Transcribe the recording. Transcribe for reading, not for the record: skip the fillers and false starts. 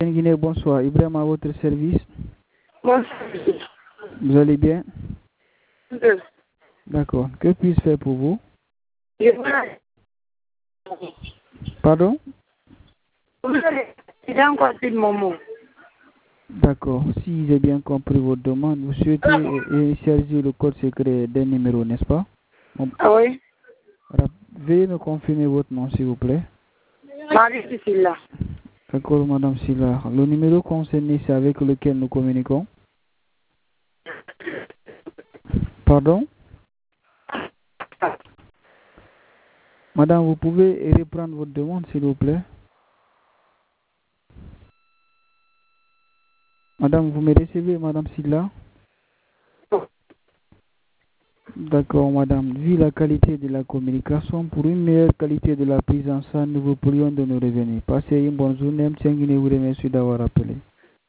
Guinée, bonsoir. Ibrahim à votre service. Bonsoir. Vous allez bien? Oui. D'accord. Que puis-je faire pour vous? Je voulais... Pardon? J'ai encore plus de moment. D'accord. Si j'ai bien compris votre demande, vous souhaitez initialiser le code secret d'un numéro, n'est-ce pas? Ah oui? Veuillez me confirmer votre nom, s'il vous plaît. Marie Silla. D'accord, Madame Silla. Le numéro concerné, c'est avec lequel nous communiquons? Pardon? Madame, vous pouvez reprendre votre demande, s'il vous plaît? Madame, vous me recevez, Madame Silla? D'accord, Madame. Vu la qualité de la communication, pour une meilleure qualité de la prise en charge, nous vous prions de nous revenir. Passez une bonne journée. M. Guinée vous remercie d'avoir appelé.